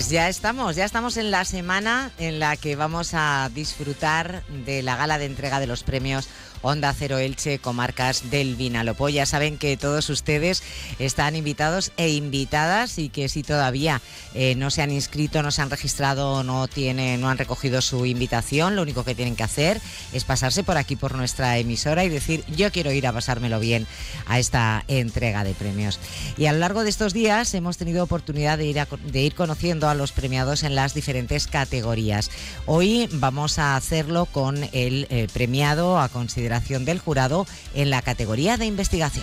Pues ya estamos en la semana en la que vamos a disfrutar de la gala de entrega de los premios Onda Cero Elche Comarcas del Vinalopó. Ya saben que todos ustedes están invitados e invitadas, y que si todavía no se han inscrito, no se han registrado, no han recogido su invitación, lo único que tienen que hacer es pasarse por aquí, por nuestra emisora, y decir: yo quiero ir a pasármelo bien a esta entrega de premios. Y a lo largo de estos días hemos tenido oportunidad de ir conociendo a los premiados en las diferentes categorías. Hoy vamos a hacerlo con el premiado a consideración del jurado en la categoría de investigación.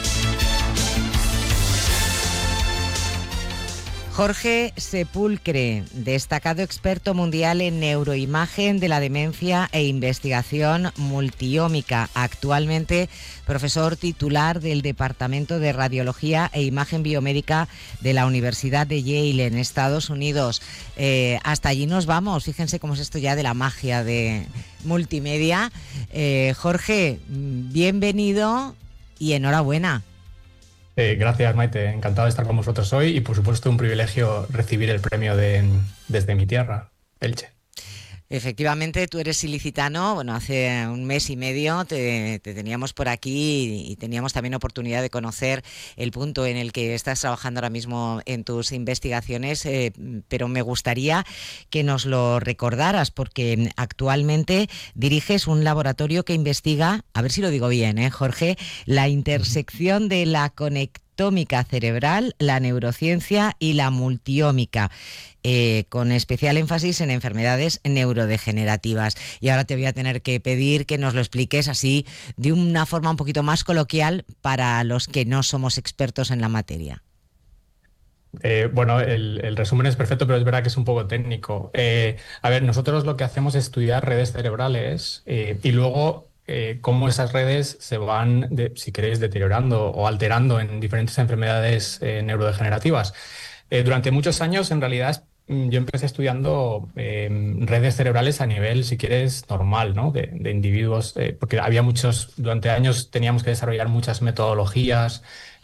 Jorge Sepulcre, destacado experto mundial en neuroimagen de la demencia e investigación multiómica, actualmente profesor titular del Departamento de Radiología e Imagen Biomédica de la Universidad de Yale en Estados Unidos. Hasta allí nos vamos. Fíjense cómo es esto ya de la magia de multimedia. Jorge, bienvenido y enhorabuena. Gracias, Maite. Encantado de estar con vosotros hoy, y por supuesto un privilegio recibir el premio desde mi tierra, Elche. Efectivamente, tú eres ilicitano. Bueno, hace un mes y medio te teníamos por aquí y teníamos también oportunidad de conocer el punto en el que estás trabajando ahora mismo en tus investigaciones, pero me gustaría que nos lo recordaras, porque actualmente diriges un laboratorio que investiga, a ver si lo digo bien, Jorge, la intersección de la conectómica cerebral, la neurociencia y la multiómica, con especial énfasis en enfermedades neurodegenerativas. Y ahora te voy a tener que pedir que nos lo expliques así de una forma un poquito más coloquial para los que no somos expertos en la materia. Bueno, el resumen es perfecto, pero es verdad que es un poco técnico. A ver, nosotros lo que hacemos es estudiar redes cerebrales y luego cómo esas redes se van, si queréis, deteriorando o alterando en diferentes enfermedades neurodegenerativas. Durante muchos años, en realidad, yo empecé estudiando redes cerebrales a nivel, si quieres, normal, ¿no? De individuos, porque durante años teníamos que desarrollar muchas metodologías.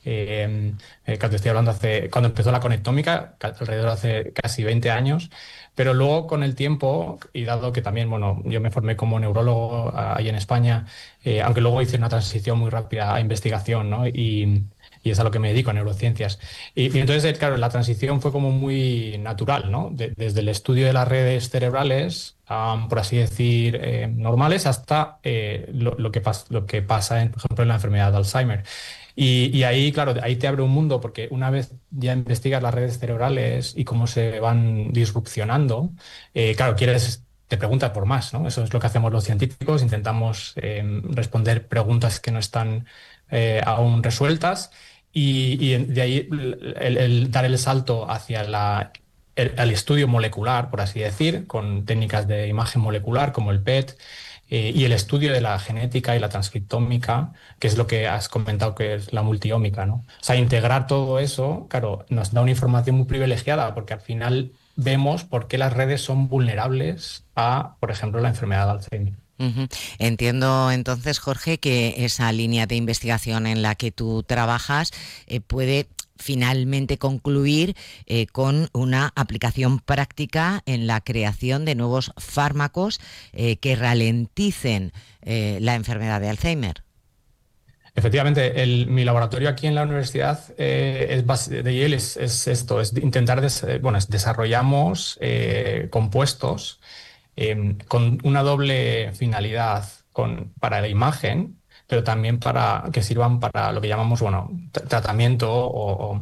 Que te estoy hablando cuando empezó la conectómica, alrededor de hace casi 20 años. Pero luego, con el tiempo, y dado que también, bueno, yo me formé como neurólogo ahí en España, aunque luego hice una transición muy rápida a investigación, ¿no? Y es a lo que me dedico, a neurociencias. Y entonces, claro, la transición fue como muy natural, ¿no? Desde el estudio de las redes cerebrales, por así decir, normales, hasta lo que pasa, por ejemplo, en la enfermedad de Alzheimer. Y ahí, claro, ahí te abre un mundo, porque una vez ya investigas las redes cerebrales y cómo se van disrupcionando, claro, te preguntas por más, ¿no? Eso es lo que hacemos los científicos, intentamos responder preguntas que no están aún resueltas. Y de ahí el dar el salto hacia el estudio molecular, por así decir, con técnicas de imagen molecular como el PET, y el estudio de la genética y la transcriptómica, que es lo que has comentado, que es la multiómica, ¿no? O sea, integrar todo eso, claro, nos da una información muy privilegiada, porque al final vemos por qué las redes son vulnerables a, por ejemplo, la enfermedad de Alzheimer. Uh-huh. Entiendo entonces, Jorge, que esa línea de investigación en la que tú trabajas puede finalmente concluir con una aplicación práctica en la creación de nuevos fármacos que ralenticen la enfermedad de Alzheimer. Efectivamente, mi laboratorio aquí en la Universidad de Yale es esto, es intentar, desarrollamos compuestos con una doble finalidad para la imagen, pero también para que sirvan para lo que llamamos, tratamiento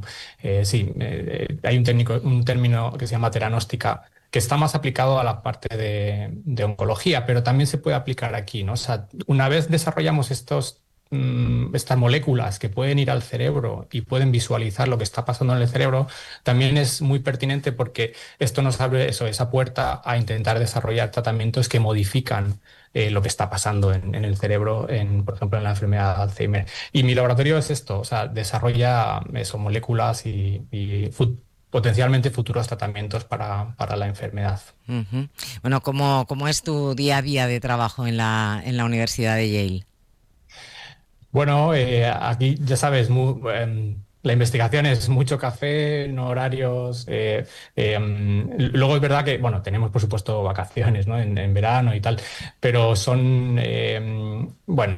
hay un término que se llama teranóstica, que está más aplicado a la parte de oncología, pero también se puede aplicar aquí, ¿no? O sea, una vez desarrollamos estas moléculas que pueden ir al cerebro y pueden visualizar lo que está pasando en el cerebro, también es muy pertinente, porque esto nos abre esa puerta a intentar desarrollar tratamientos que modifican lo que está pasando en el cerebro, por ejemplo, en la enfermedad de Alzheimer. Y mi laboratorio es esto, o sea, desarrolla moléculas y potencialmente futuros tratamientos para la enfermedad. Uh-huh. Bueno, ¿cómo es tu día a día de trabajo en la Universidad de Yale? Bueno, aquí ya sabes, La investigación es mucho café, no horarios. Luego es verdad que, bueno, tenemos por supuesto vacaciones, ¿no? En verano y tal, pero son, bueno,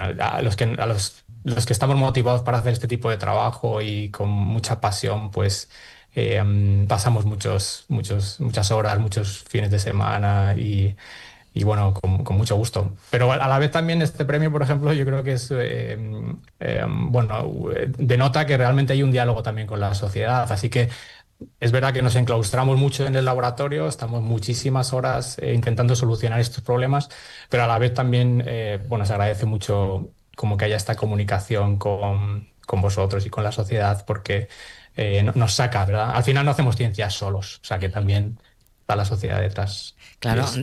los que estamos motivados para hacer este tipo de trabajo y con mucha pasión, pues pasamos muchas horas, muchos fines de semana y bueno, con mucho gusto. Pero a la vez también este premio, por ejemplo, yo creo que es, bueno, denota que realmente hay un diálogo también con la sociedad. Así que es verdad que nos enclaustramos mucho en el laboratorio, estamos muchísimas horas intentando solucionar estos problemas, pero a la vez también, bueno, se agradece mucho como que haya esta comunicación con vosotros y con la sociedad, porque nos saca, ¿verdad? Al final no hacemos ciencias solos, o sea que también está la sociedad detrás. Y Claro,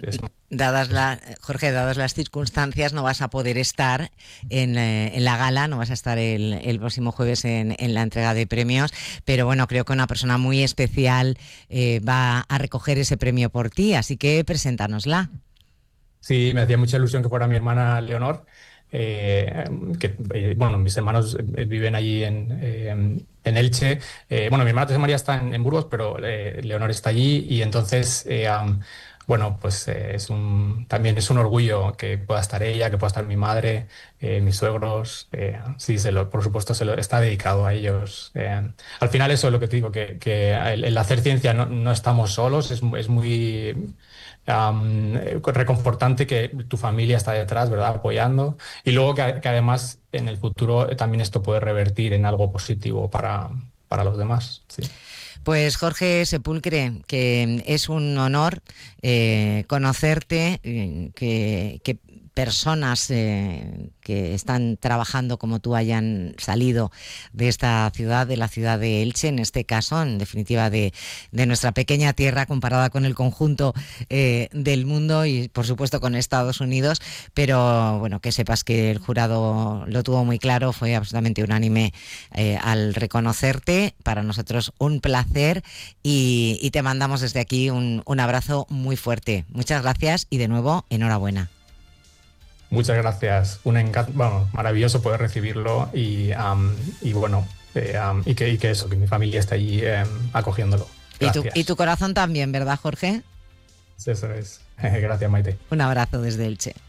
Jorge, dadas las circunstancias, no vas a poder estar en la gala, no vas a estar el próximo jueves en la entrega de premios, pero bueno, creo que una persona muy especial va a recoger ese premio por ti, así que preséntanosla. Sí, me hacía mucha ilusión que fuera mi hermana Leonor, eh, bueno, mis hermanos viven allí en Elche. Bueno, mi hermana Teresa María está en Burgos, pero Leonor está allí y entonces, bueno, pues también es un orgullo que pueda estar ella, que pueda estar mi madre, mis suegros. Sí, por supuesto, está dedicado a ellos. Al final eso es lo que te digo, que el hacer ciencia no estamos solos, es muy reconfortante que tu familia está detrás, ¿verdad? Apoyando. Y luego que además en el futuro también esto puede revertir en algo positivo para los demás. Sí. Pues Jorge Sepulcre, que es un honor conocerte, que personas que están trabajando como tú hayan salido de esta ciudad, de la ciudad de Elche, en este caso, en definitiva de nuestra pequeña tierra comparada con el conjunto del mundo y por supuesto con Estados Unidos, pero bueno, que sepas que el jurado lo tuvo muy claro, fue absolutamente unánime al reconocerte. Para nosotros un placer y te mandamos desde aquí un abrazo muy fuerte. Muchas gracias y de nuevo enhorabuena. Muchas gracias. Un encanto, bueno, maravilloso poder recibirlo y bueno, y que eso, que mi familia está allí acogiéndolo. Gracias. Y tu corazón también, ¿verdad, Jorge? Eso es. Gracias, Maite. Un abrazo desde Elche.